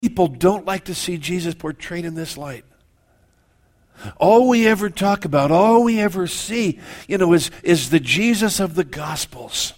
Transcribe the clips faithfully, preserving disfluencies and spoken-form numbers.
People don't like to see Jesus portrayed in this light. All we ever talk about, all we ever see, you know, is, is the Jesus of the Gospels.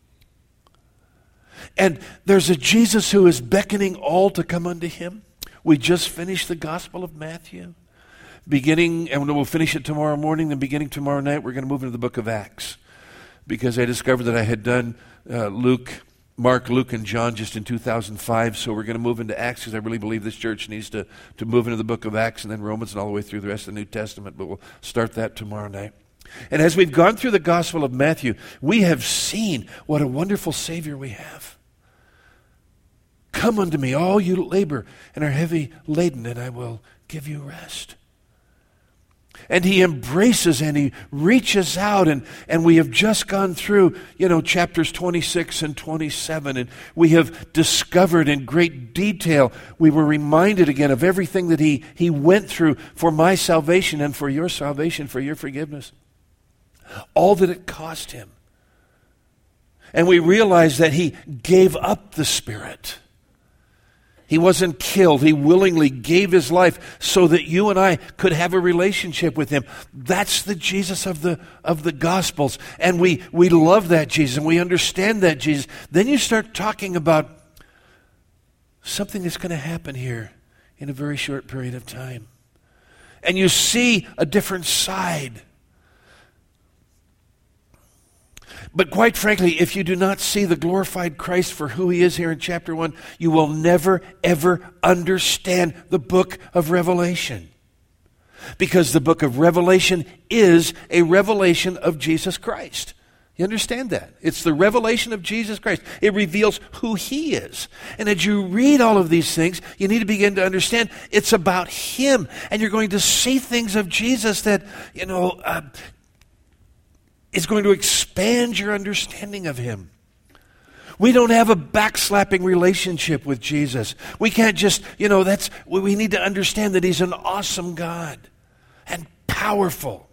And there's a Jesus who is beckoning all to come unto him. We just finished the Gospel of Matthew. Beginning, and we'll finish it tomorrow morning, then beginning tomorrow night, we're going to move into the book of Acts. Because I discovered that I had done uh, Luke, Mark, Luke, and John just in two thousand five, so we're going to move into Acts because I really believe this church needs to, to move into the book of Acts and then Romans and all the way through the rest of the New Testament, but we'll start that tomorrow night. And as we've gone through the Gospel of Matthew, we have seen what a wonderful Savior we have. Come unto me, all you labor and are heavy laden, and I will give you rest. And he embraces and he reaches out, and, and we have just gone through, you know, chapters twenty-six and twenty-seven, and we have discovered in great detail, we were reminded again of everything that he, he went through for my salvation and for your salvation, for your forgiveness. All that it cost him. And we realized that he gave up the Spirit. He wasn't killed. He willingly gave his life so that you and I could have a relationship with him. That's the Jesus of the of the Gospels. And we, we love that Jesus and we understand that Jesus. Then you start talking about something that's going to happen here in a very short period of time. And you see a different side. But quite frankly, if you do not see the glorified Christ for who he is here in chapter one, you will never, ever understand the book of Revelation. Because the book of Revelation is a revelation of Jesus Christ. You understand that? It's the revelation of Jesus Christ. It reveals who he is. And as you read all of these things, you need to begin to understand it's about him. And you're going to see things of Jesus that, you know, uh, is going to expand your understanding of him. We don't have a backslapping relationship with Jesus. We can't just, you know, that's, we need to understand that he's an awesome God and powerful.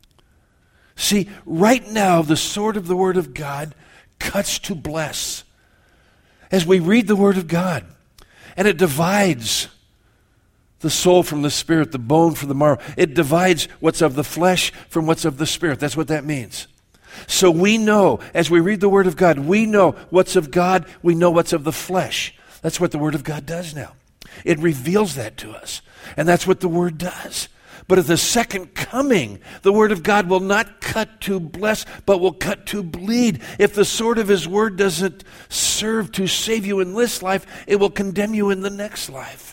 See, right now, the sword of the Word of God cuts to bless. As we read the Word of God, and it divides the soul from the spirit, the bone from the marrow. It divides what's of the flesh from what's of the spirit. That's what that means. So we know, as we read the Word of God, we know what's of God, we know what's of the flesh. That's what the Word of God does now. It reveals that to us. And that's what the Word does. But at the second coming, the Word of God will not cut to bless, but will cut to bleed. If the sword of his Word doesn't serve to save you in this life, it will condemn you in the next life.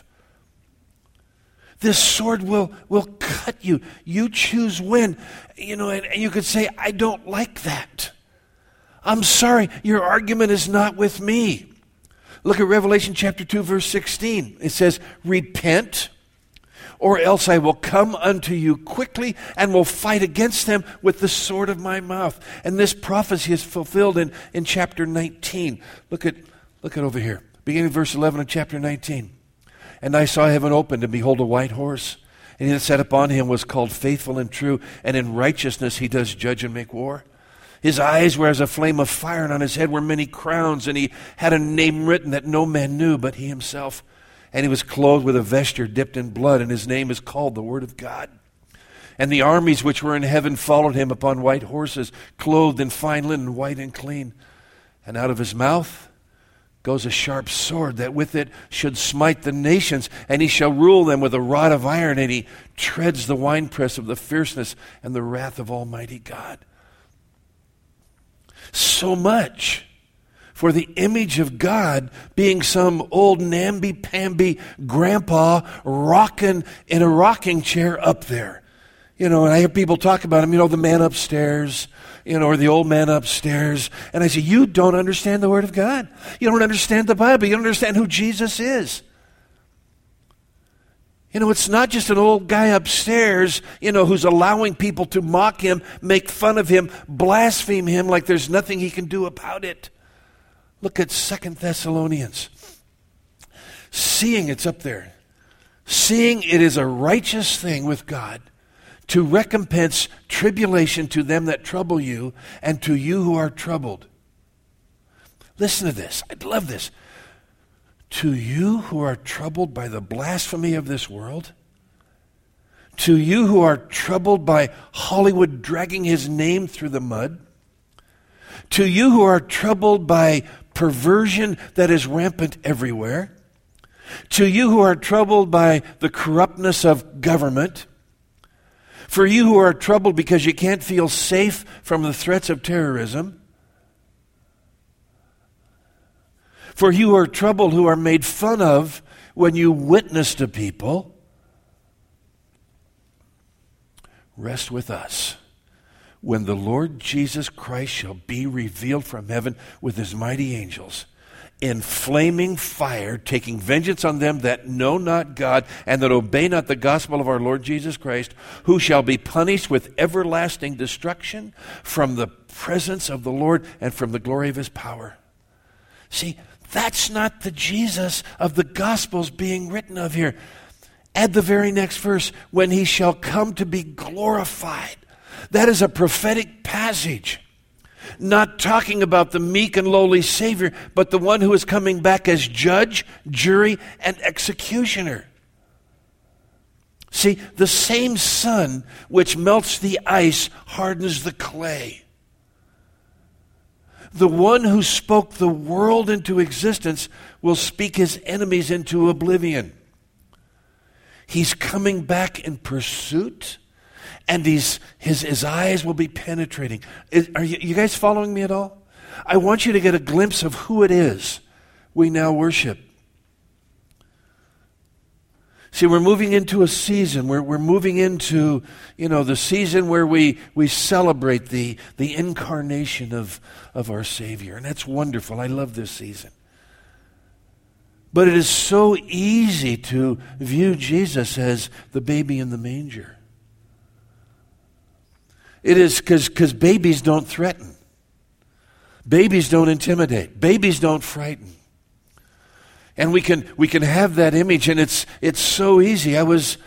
This sword will, will cut you. You choose when. You know, and, and you could say, I don't like that. I'm sorry, your argument is not with me. Look at Revelation chapter two, verse sixteen. It says, repent, or else I will come unto you quickly and will fight against them with the sword of my mouth. And this prophecy is fulfilled in, in chapter nineteen. Look at, look at over here. Beginning of verse eleven of chapter nineteen. And I saw heaven opened, and behold, a white horse. And he that sat upon him was called Faithful and True, and in righteousness he does judge and make war. His eyes were as a flame of fire, and on his head were many crowns, and he had a name written that no man knew but he himself. And he was clothed with a vesture dipped in blood, and his name is called the Word of God. And the armies which were in heaven followed him upon white horses, clothed in fine linen, white and clean. And out of his mouth goes a sharp sword, that with it should smite the nations, and he shall rule them with a rod of iron, and he treads the winepress of the fierceness and the wrath of Almighty God. So much for the image of God being some old namby-pamby grandpa rocking in a rocking chair up there. You know, and I hear people talk about him, you know, the man upstairs, you know, or the old man upstairs. And I say, you don't understand the Word of God. You don't understand the Bible. You don't understand who Jesus is. You know, it's not just an old guy upstairs, you know, who's allowing people to mock him, make fun of him, blaspheme him like there's nothing he can do about it. Look at Second Thessalonians. Seeing, it's up there. Seeing it is a righteous thing with God to recompense tribulation to them that trouble you, and to you who are troubled. Listen to this. I love this. To you who are troubled by the blasphemy of this world, to you who are troubled by Hollywood dragging his name through the mud, to you who are troubled by perversion that is rampant everywhere, to you who are troubled by the corruptness of government, for you who are troubled because you can't feel safe from the threats of terrorism, for you who are troubled who are made fun of when you witness to people, rest with us when the Lord Jesus Christ shall be revealed from heaven with his mighty angels in flaming fire, taking vengeance on them that know not God and that obey not the gospel of our Lord Jesus Christ, who shall be punished with everlasting destruction from the presence of the Lord and from the glory of his power. See, that's not the Jesus of the Gospels being written of here. Add the very next verse, when he shall come to be glorified. That is a prophetic passage, not talking about the meek and lowly Savior, but the one who is coming back as judge, jury, and executioner. See, the same sun which melts the ice hardens the clay. The one who spoke the world into existence will speak his enemies into oblivion. He's coming back in pursuit, and he's, his, his eyes will be penetrating. Is, are you, you guys following me at all? I want you to get a glimpse of who it is we now worship. See, we're moving into a season. We're, we're moving into, you know, the season where we, we celebrate the, the incarnation of, of our Savior. And that's wonderful. I love this season. But it is so easy to view Jesus as the baby in the manger. It is because because babies don't threaten. Babies don't intimidate. Babies don't frighten. And we can we can have that image, and it's it's so easy. I was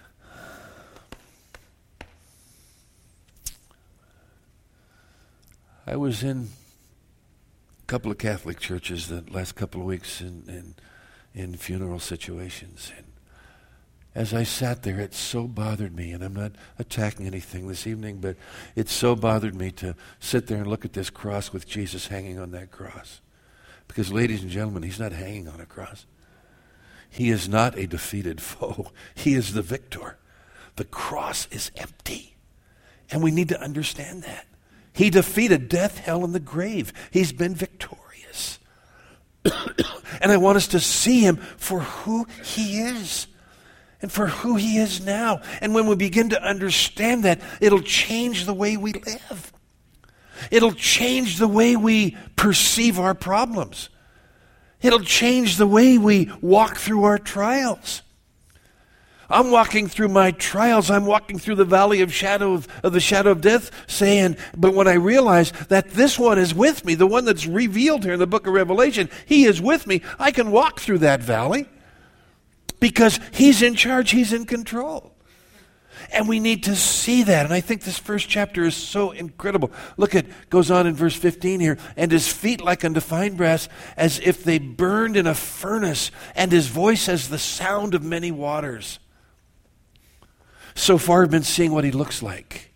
I was in a couple of Catholic churches the last couple of weeks in in, in funeral situations, and as I sat there, it so bothered me, and I'm not attacking anything this evening, but it so bothered me to sit there and look at this cross with Jesus hanging on that cross. Because, ladies and gentlemen, he's not hanging on a cross. He is not a defeated foe. He is the victor. The cross is empty. And we need to understand that. He defeated death, hell, and the grave. He's been victorious. And I want us to see him for who he is and for who he is now. And when we begin to understand that, it'll change the way we live. It'll change the way we perceive our problems. It'll change the way we walk through our trials. I'm walking through my trials. I'm walking through the valley of shadow of, of the shadow of death, saying, but when I realize that this one is with me, the one that's revealed here in the book of Revelation, he is with me, I can walk through that valley because he's in charge, he's in control. And we need to see that. And I think this first chapter is so incredible. Look at, goes on in verse fifteen here. And his feet like unto fine brass, as if they burned in a furnace, and his voice as the sound of many waters. So far we've been seeing what he looks like.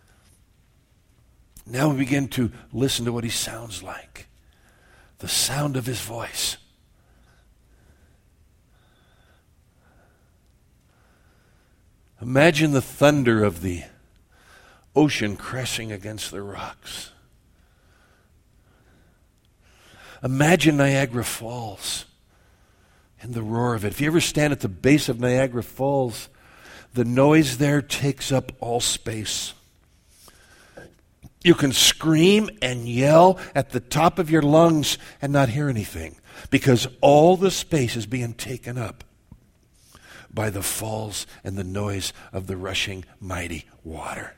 Now we begin to listen to what he sounds like. The sound of his voice. Imagine the thunder of the ocean crashing against the rocks. Imagine Niagara Falls and the roar of it. If you ever stand at the base of Niagara Falls, the noise there takes up all space. You can scream and yell at the top of your lungs and not hear anything because all the space is being taken up by the falls and the noise of the rushing mighty water.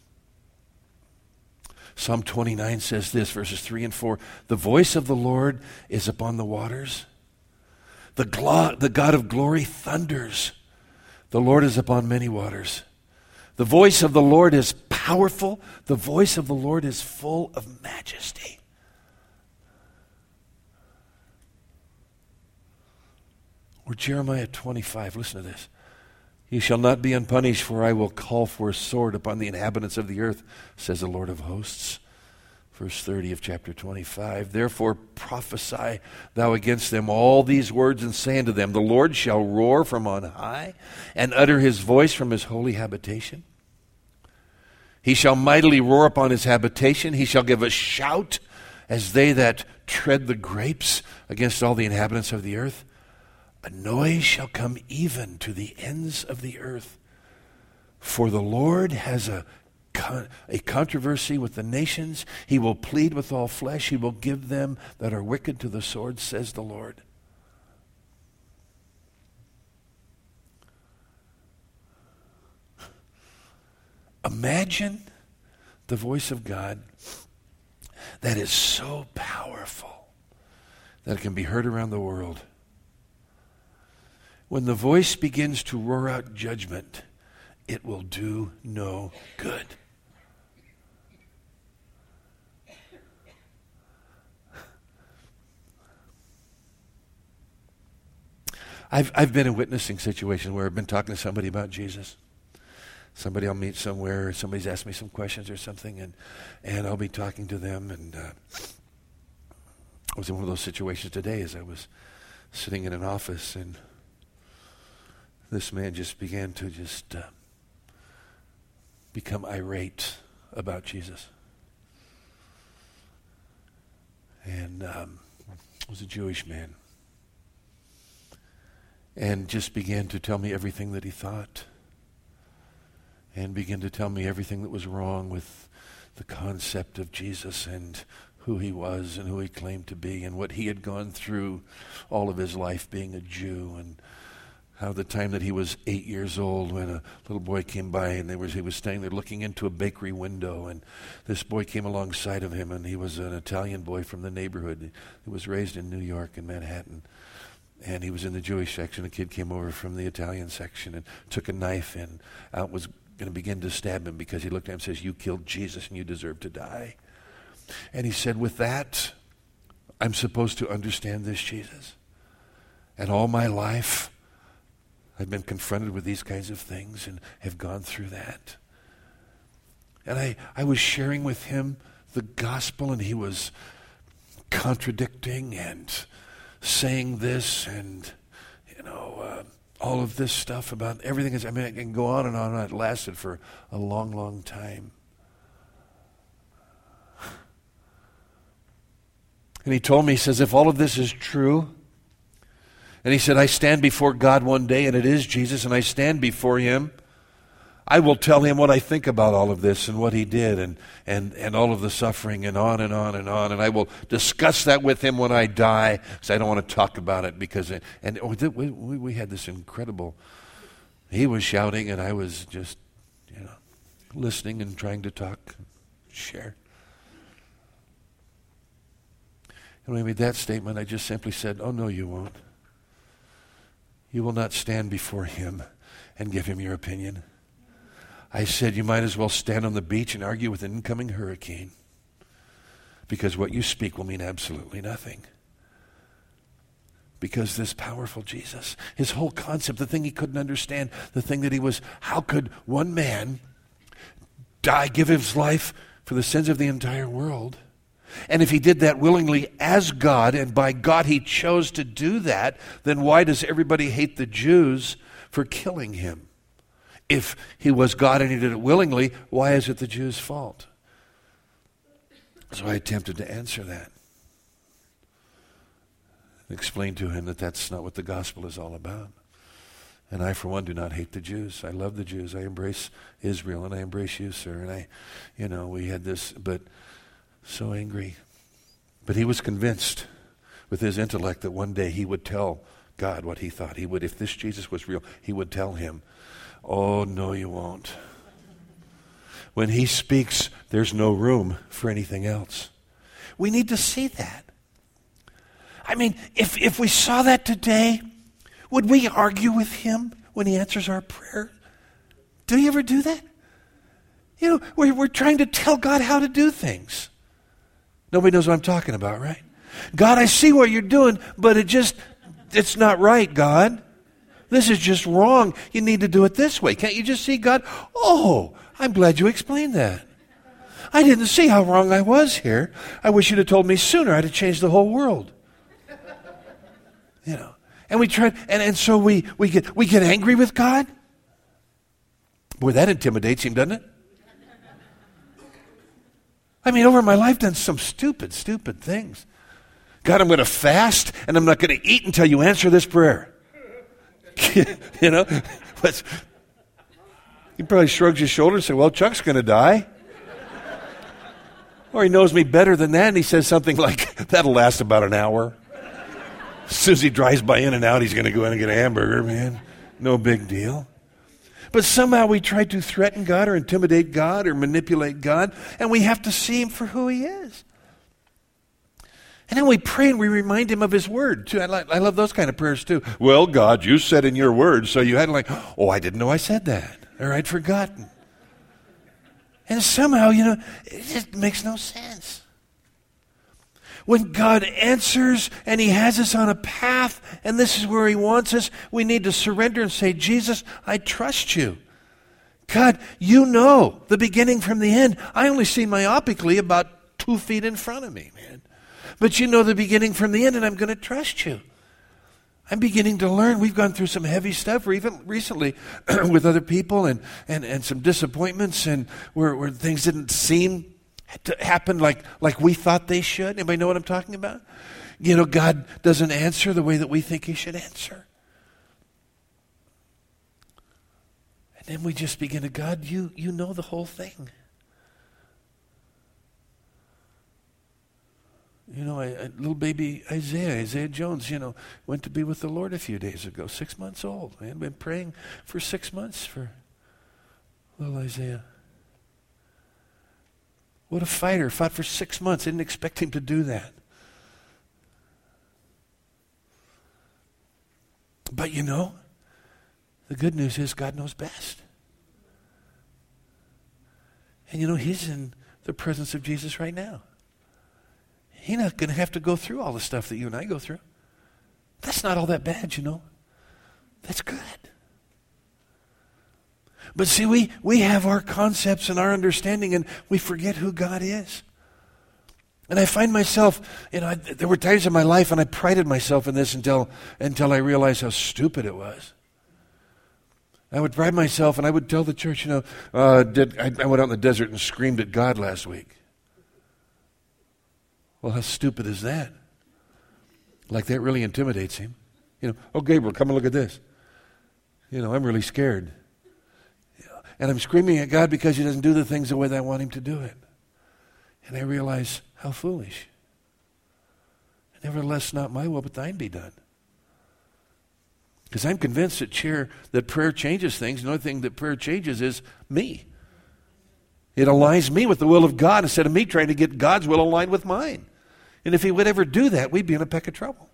Psalm twenty-nine says this, verses three and four, the voice of the Lord is upon the waters. The, glo- the God of glory thunders. The Lord is upon many waters. The voice of the Lord is powerful. The voice of the Lord is full of majesty. Or Jeremiah twenty-five, listen to this. Ye shall not be unpunished, for I will call for a sword upon the inhabitants of the earth, says the Lord of hosts. Verse thirty of chapter twenty-five, therefore prophesy thou against them all these words, and say unto them, the Lord shall roar from on high, and utter his voice from his holy habitation. He shall mightily roar upon his habitation. He shall give a shout as they that tread the grapes against all the inhabitants of the earth. A noise shall come even to the ends of the earth. For the Lord has a Con- a controversy with the nations. He will plead with all flesh. He will give them that are wicked to the sword, says the Lord. Imagine the voice of God that is so powerful that it can be heard around the world. When the voice begins to roar out judgment, it will do no good. I've I've been in witnessing situations where I've been talking to somebody about Jesus. Somebody I'll meet somewhere, or somebody's asked me some questions or something, and and I'll be talking to them. And uh, I was in one of those situations today as I was sitting in an office, and this man just began to just uh, become irate about Jesus. And um, it was a Jewish man. And just began to tell me everything that he thought. And began to tell me everything that was wrong with the concept of Jesus and who he was and who he claimed to be and what he had gone through all of his life being a Jew, and how the time that he was eight years old when a little boy came by and they was, he was standing there looking into a bakery window, and this boy came alongside of him, and he was an Italian boy from the neighborhood. He was raised in New York in Manhattan. And he was in the Jewish section. A kid came over from the Italian section and took a knife and out was going to begin to stab him because he looked at him and says, you killed Jesus and you deserve to die. And he said, with that, I'm supposed to understand this Jesus. And all my life, I've been confronted with these kinds of things and have gone through that. And I, I was sharing with him the gospel, and he was contradicting and saying this and, you know, uh, all of this stuff about everything. Is, I mean, I can go on and on and on. It lasted for a long, long time. And he told me, he says, if all of this is true, and he said, I stand before God one day, and it is Jesus, and I stand before him, I will tell him what I think about all of this and what he did and, and, and all of the suffering and on and on and on. And I will discuss that with him when I die, because I don't want to talk about it. Because it, and we, we, we had this incredible, he was shouting and I was just, you know, listening and trying to talk, share. And when I made that statement, I just simply said, oh, no, you won't. You will not stand before him and give him your opinion. I said, you might as well stand on the beach and argue with an incoming hurricane, because what you speak will mean absolutely nothing. Because this powerful Jesus, his whole concept, the thing he couldn't understand, the thing that he was, how could one man die, give his life for the sins of the entire world? And if he did that willingly as God, and by God he chose to do that, then why does everybody hate the Jews for killing him? If he was God and he did it willingly, why is it the Jews' fault? So I attempted to answer that. Explain to him that that's not what the gospel is all about. And I, for one, do not hate the Jews. I love the Jews. I embrace Israel, and I embrace you, sir. And I, you know, we had this, but so angry. But he was convinced with his intellect that one day he would tell God what he thought. He would, if this Jesus was real, he would tell him. Oh, no, you won't. When he speaks, there's no room for anything else. We need to see that. I mean, if, if we saw that today, would we argue with him when he answers our prayer? Do you ever do that? You know, we're, we're trying to tell God how to do things. Nobody knows what I'm talking about, right? God, I see what you're doing, but it just it's not right, God. This is just wrong. You need to do it this way. Can't you just see God? Oh, I'm glad you explained that. I didn't see how wrong I was here. I wish you'd have told me sooner. I'd have changed the whole world. You know. And we try, and, and so we, we get we get angry with God. Boy, that intimidates him, doesn't it? I mean, over my life, I've done some stupid, stupid things. God, I'm going to fast, and I'm not going to eat until you answer this prayer. You know? But he probably shrugs his shoulders and says, well, Chuck's going to die. Or he knows me better than that, and he says something like, that'll last about an hour. As soon as he drives by In and Out, he's going to go in and get a hamburger, man. No big deal. But somehow we try to threaten God or intimidate God or manipulate God, and we have to see him for who he is. And then we pray and we remind him of his word, too. I, like, I love those kind of prayers, too. Well, God, you said in your word, so you had to like, oh, I didn't know I said that, or I'd forgotten. And somehow, you know, it just makes no sense. When God answers and he has us on a path and this is where he wants us, we need to surrender and say, Jesus, I trust you. God, you know the beginning from the end. I only see myopically about two feet in front of me, man. But you know the beginning from the end, and I'm going to trust you. I'm beginning to learn. We've gone through some heavy stuff, or even recently with other people, and, and, and some disappointments, and where, where things didn't seem to happen like, like we thought they should. Anybody know what I'm talking about? You know, God doesn't answer the way that we think he should answer. And then we just begin to, God, you, you know the whole thing. You know, I, I, little baby Isaiah, Isaiah Jones, you know, went to be with the Lord a few days ago, six months old. I had been praying for six months for little Isaiah. What a fighter, fought for six months. I didn't expect him to do that. But you know, the good news is God knows best. And you know, he's in the presence of Jesus right now. He's not going to have to go through all the stuff that you and I go through. That's not all that bad, you know. That's good. But see, we, we have our concepts and our understanding, and we forget who God is. And I find myself, you know, I, there were times in my life, and I prided myself in this until, until I realized how stupid it was. I would pride myself, and I would tell the church, you know, uh, did, I, I went out in the desert and screamed at God last week. Well, how stupid is that? Like that really intimidates him. You know, oh, Gabriel, come and look at this. You know, I'm really scared. And I'm screaming at God because he doesn't do the things the way that I want him to do it. And I realize how foolish. Nevertheless, not my will, but thine be done. Because I'm convinced that, chair, that prayer changes things. The only thing that prayer changes is me. It aligns me with the will of God instead of me trying to get God's will aligned with mine. And if he would ever do that, we'd be in a peck of trouble.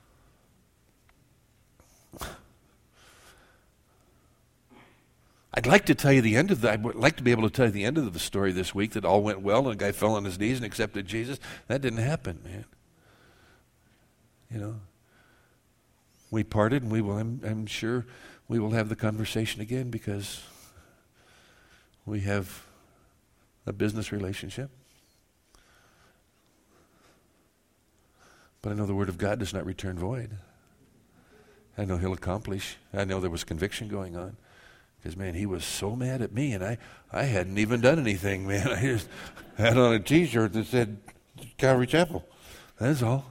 I'd like to tell you the end of the, I'd like to be able to tell you the end of the story this week, that all went well and a guy fell on his knees and accepted Jesus. That didn't happen, man. You know, we parted, and we will, I'm, I'm sure we will have the conversation again because we have a business relationship. But I know the Word of God does not return void. I know he'll accomplish. I know there was conviction going on. Because, man, he was so mad at me, and I, I hadn't even done anything, man. I just had on a T-shirt that said Calvary Chapel. That's all.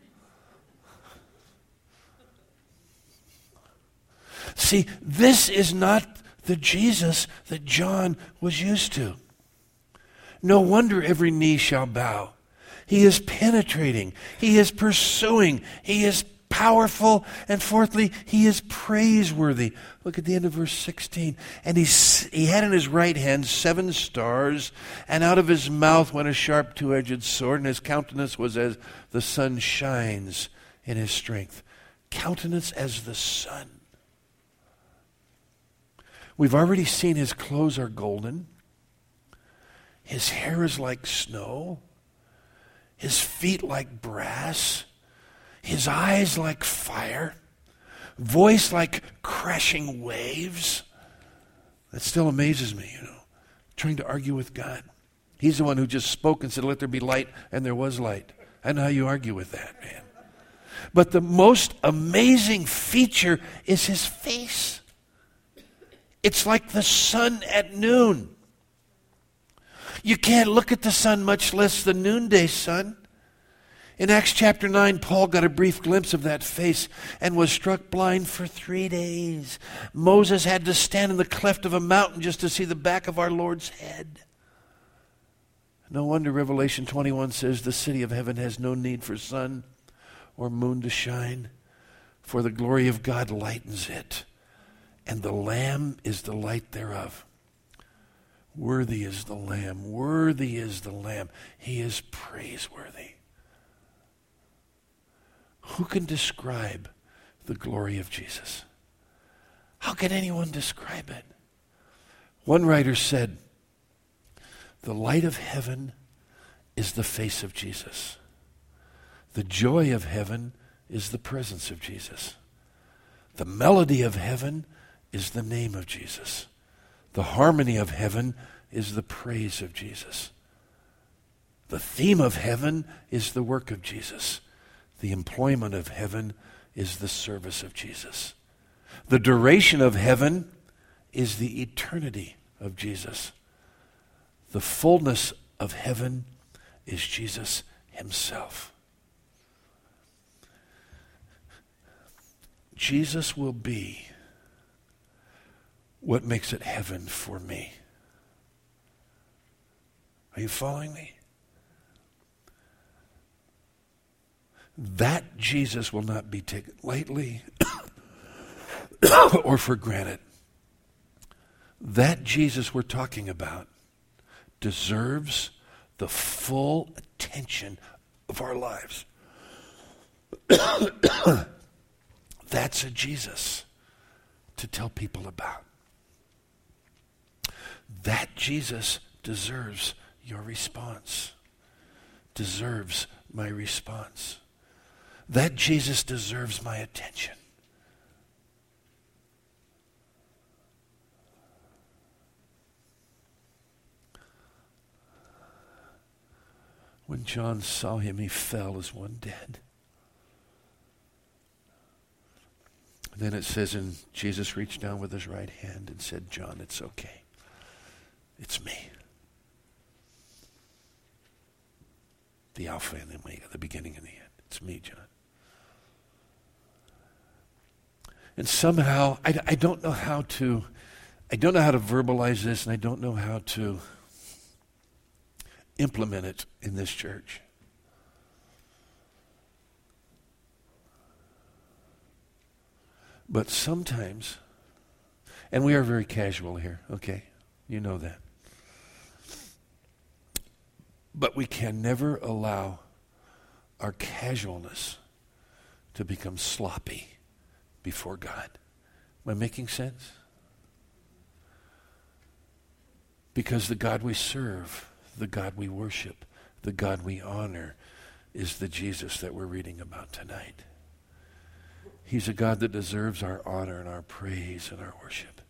See, this is not the Jesus that John was used to. No wonder every knee shall bow. He is penetrating. He is pursuing. He is powerful. And fourthly, he is praiseworthy. Look at the end of verse sixteen. And he, he had in his right hand seven stars, and out of his mouth went a sharp two-edged sword, and his countenance was as the sun shines in his strength. Countenance as the sun. We've already seen his clothes are golden. His hair is like snow. His feet like brass. his eyes like fire, voice like crashing waves. That still amazes me, you know, trying to argue with God. He's the one who just spoke and said, let there be light, and there was light. I know how you argue with that, man. But the most amazing feature is his face. It's like the sun at noon. You can't look at the sun, much less the noonday sun. In Acts chapter nine, Paul got a brief glimpse of that face and was struck blind for three days. Moses had to stand in the cleft of a mountain just to see the back of our Lord's head. No wonder Revelation twenty-one says the city of heaven has no need for sun or moon to shine, for the glory of God lightens it, and the Lamb is the light thereof. Worthy is the Lamb, worthy is the Lamb. He is praiseworthy. Who can describe the glory of Jesus? How can anyone describe it? One writer said, the light of heaven is the face of Jesus. The joy of heaven is the presence of Jesus. The melody of heaven is the name of Jesus. The harmony of heaven is the praise of Jesus. The theme of heaven is the work of Jesus. The employment of heaven is the service of Jesus. The duration of heaven is the eternity of Jesus. The fullness of heaven is Jesus himself. Jesus will be what makes it heaven for me. Are you following me? That Jesus will not be taken lightly or for granted. That Jesus we're talking about deserves the full attention of our lives. That's a Jesus to tell people about. That Jesus deserves your response, deserves my response. That Jesus deserves my attention. When John saw him, he fell as one dead. Then it says, and Jesus reached down with his right hand and said, John, it's okay. It's me. The Alpha and the Omega, the beginning and the end. It's me, John. And somehow, I, I don't know how to, I don't know how to verbalize this, and I don't know how to implement it in this church. But sometimes, and we are very casual here, okay? You know that. But we can never allow our casualness to become sloppy before God. Am I making sense? Because the God we serve, the God we worship, the God we honor is the Jesus that we're reading about tonight. He's a God that deserves our honor and our praise and our worship.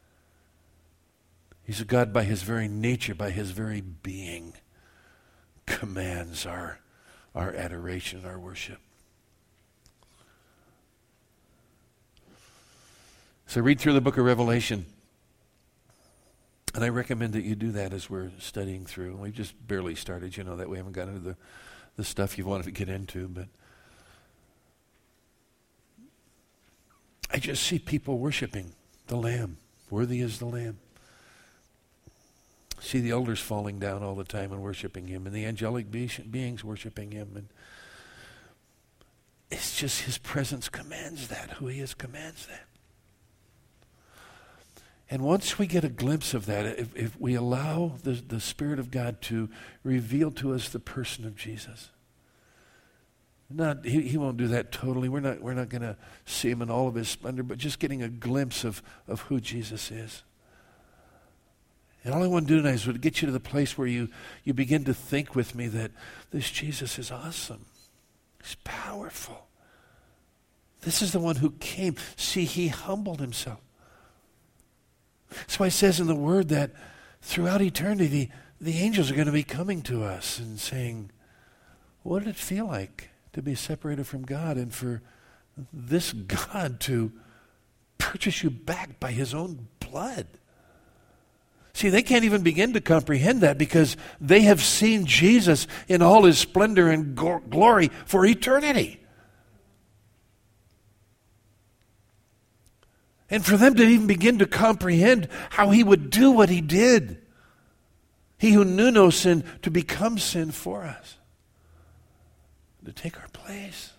He's a God by his very nature, by his very being, commands our, our adoration, our worship. So read through the book of Revelation. And I recommend that you do that as we're studying through. We've just barely started, you know, that we haven't got into the, the stuff you wanted to get into, but I just see people worshiping the Lamb. Worthy is the Lamb. See the elders falling down all the time and worshiping him, and the angelic be- beings worshiping him. And it's just his presence commands that. Who he is commands that. And once we get a glimpse of that, if, if we allow the, the Spirit of God to reveal to us the person of Jesus, not he, he won't do that totally. We're not we're not going to see him in all of his splendor, but just getting a glimpse of, of who Jesus is. And all I want to do tonight is to get you to the place where you, you begin to think with me that this Jesus is awesome. He's powerful. This is the one who came. See, he humbled himself. That's why it says in the Word that throughout eternity, the angels are going to be coming to us and saying, what did it feel like to be separated from God and for this God to purchase you back by his own blood? See, they can't even begin to comprehend that because they have seen Jesus in all his splendor and go- glory for eternity. And for them to even begin to comprehend how he would do what he did, he who knew no sin, to become sin for us, to take our place,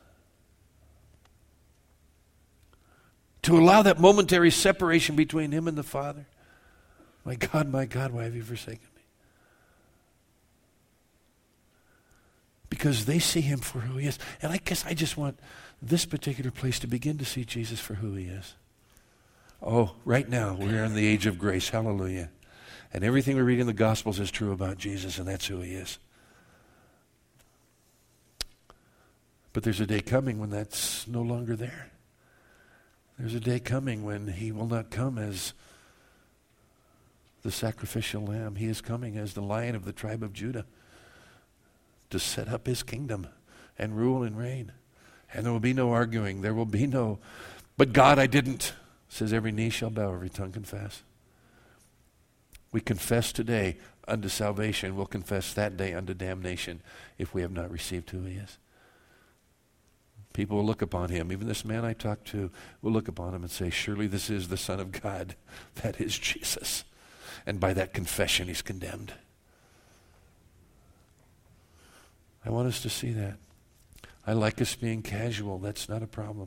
to allow that momentary separation between him and the Father. My God, my God, why have you forsaken me? Because they see him for who he is. And I guess I just want this particular place to begin to see Jesus for who he is. Oh, right now, we're in the age of grace. Hallelujah. And everything we read in the Gospels is true about Jesus, and that's who he is. But there's a day coming when that's no longer there. There's a day coming when he will not come as the sacrificial lamb. He is coming as the Lion of the tribe of Judah to set up his kingdom and rule and reign. And there will be no arguing. There will be no, but God, I didn't. Says every knee shall bow, every tongue confess. We confess today unto salvation. We'll confess that day unto damnation if we have not received who he is. People will look upon him. Even this man I talked to will look upon him and say, surely this is the Son of God. That is Jesus. And by that confession, he's condemned. I want us to see that. I like us being casual. That's not a problem.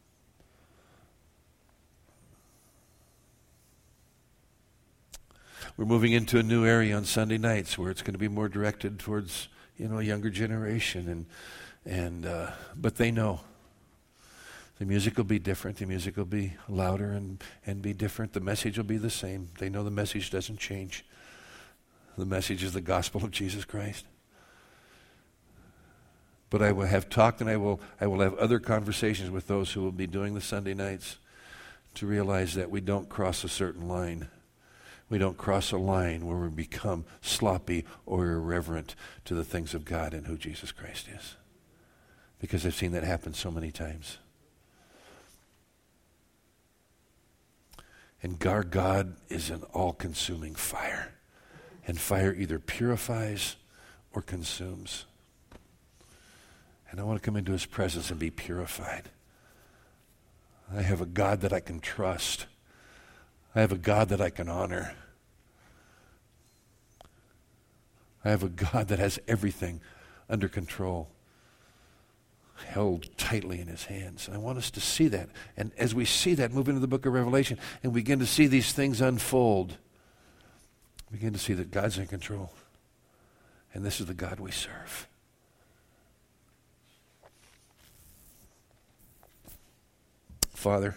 We're moving into a new area on Sunday nights where it's going to be more directed towards, you know, a younger generation. And and uh, but they know. The music will be different. The music will be louder and, and be different. The message will be the same. They know the message doesn't change. The message is the gospel of Jesus Christ. But I will have talked and I will I will have other conversations with those who will be doing the Sunday nights to realize that we don't cross a certain line. We don't cross a line where we become sloppy or irreverent to the things of God and who Jesus Christ is. Because I've seen that happen so many times. And our God is an all-consuming fire. And fire either purifies or consumes. And I want to come into his presence and be purified. I have a God that I can trust. I have a God that I can honor. I have a God that has everything under control, held tightly in his hands. And I want us to see that. And as we see that, move into the book of Revelation and begin to see these things unfold, begin to see that God's in control. And this is the God we serve. Father,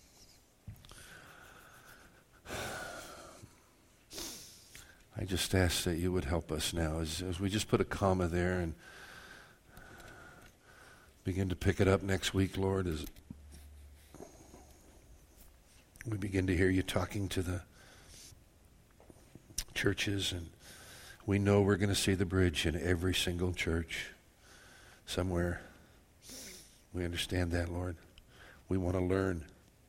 I just ask that you would help us now as, as we just put a comma there and begin to pick it up next week, Lord, as we begin to hear you talking to the churches, and we know we're going to see the bridge in every single church somewhere. We understand that, Lord. We want to learn.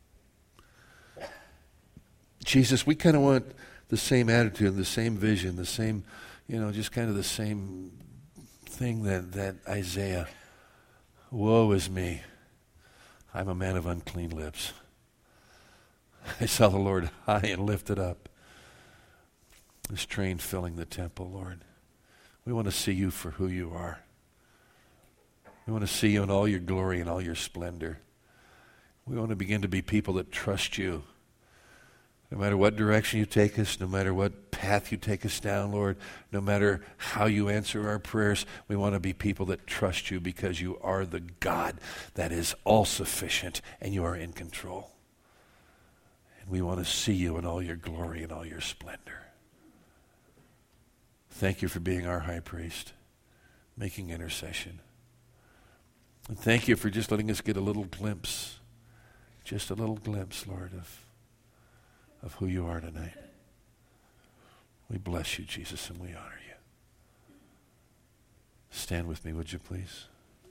Jesus, we kind of want the same attitude, the same vision, the same, you know, just kind of the same thing that, that Isaiah, woe is me, I'm a man of unclean lips. I saw the Lord high and lifted up, this train filling the temple, Lord. We want to see you for who you are. We want to see you in all your glory and all your splendor. We want to begin to be people that trust you. No matter what direction you take us, no matter what path you take us down, Lord, no matter how you answer our prayers, we want to be people that trust you because you are the God that is all-sufficient and you are in control. And we want to see you in all your glory and all your splendor. Thank you for being our high priest, making intercession. And thank you for just letting us get a little glimpse, just a little glimpse, Lord, of, of who you are tonight. We bless you, Jesus, and we honor you. Stand with me, would you please?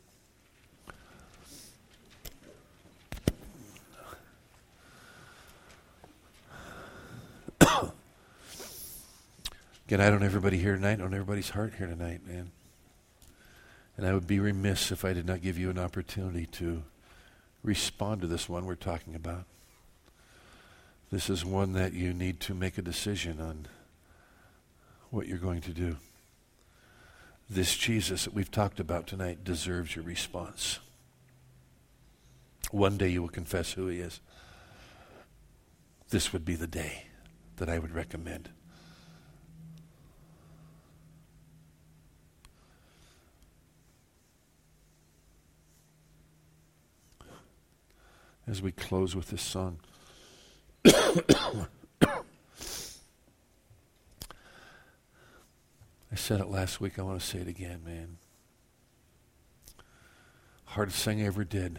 Get out on everybody here tonight, on everybody's heart here tonight, man. And I would be remiss if I did not give you an opportunity to respond to this one we're talking about. This is one that you need to make a decision on what you're going to do. This Jesus that we've talked about tonight deserves your response. One day you will confess who he is. This would be the day that I would recommend. As we close with this song, I said it last week, I want to say it again, man. Hardest thing I ever did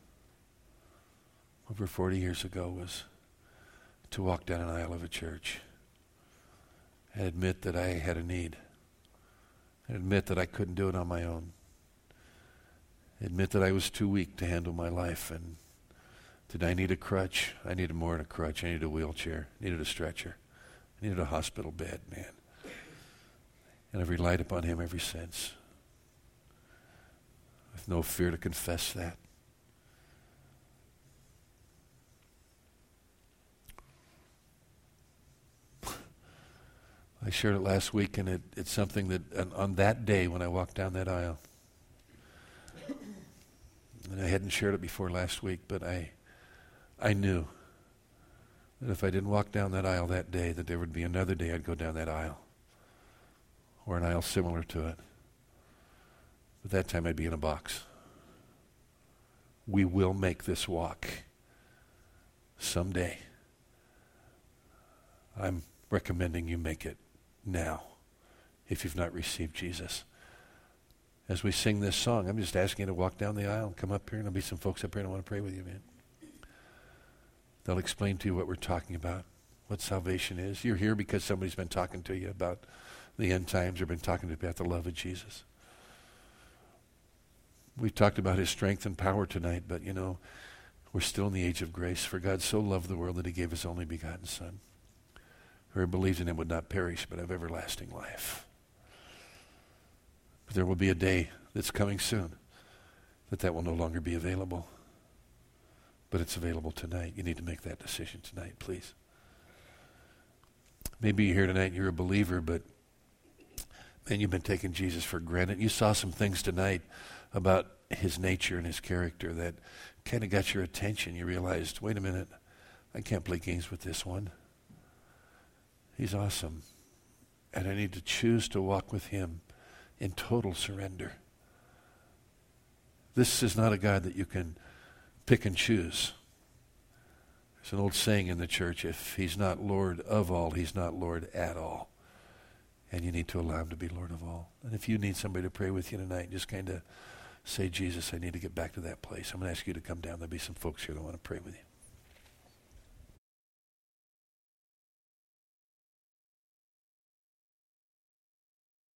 over forty years ago was to walk down an aisle of a church and admit that I had a need. And admit that I couldn't do it on my own. Admit that I was too weak to handle my life. And did I need a crutch? I needed more than a crutch. I needed a wheelchair. I needed a stretcher. I needed a hospital bed, man. And I've relied upon him ever since. With no fear to confess that. I shared it last week, and it, it's something that on, on that day when I walked down that aisle, and I hadn't shared it before last week, but I I knew that if I didn't walk down that aisle that day, that there would be another day I'd go down that aisle, or an aisle similar to it. But that time I'd be in a box. We will make this walk someday. I'm recommending you make it now if you've not received Jesus. As we sing this song, I'm just asking you to walk down the aisle and come up here, and there'll be some folks up here and I want to pray with you, man. They'll explain to you what we're talking about, what salvation is. You're here because somebody's been talking to you about the end times or been talking to you about the love of Jesus. We've talked about his strength and power tonight, but you know, we're still in the age of grace. For God so loved the world that he gave his only begotten Son. Whoever believes in him would not perish, but have everlasting life. But there will be a day that's coming soon that that will no longer be available. But it's available tonight. You need to make that decision tonight, please. Maybe you're here tonight and you're a believer, but man, you've been taking Jesus for granted. You saw some things tonight about his nature and his character that kind of got your attention. You realized, wait a minute, I can't play games with this one. He's awesome. And I need to choose to walk with him in total surrender. This is not a God that you can pick and choose. There's an old saying in the church, if he's not Lord of all, he's not Lord at all. And you need to allow him to be Lord of all. And if you need somebody to pray with you tonight, just kind of say, Jesus, I need to get back to that place. I'm going to ask you to come down. There'll be some folks here that want to pray with you.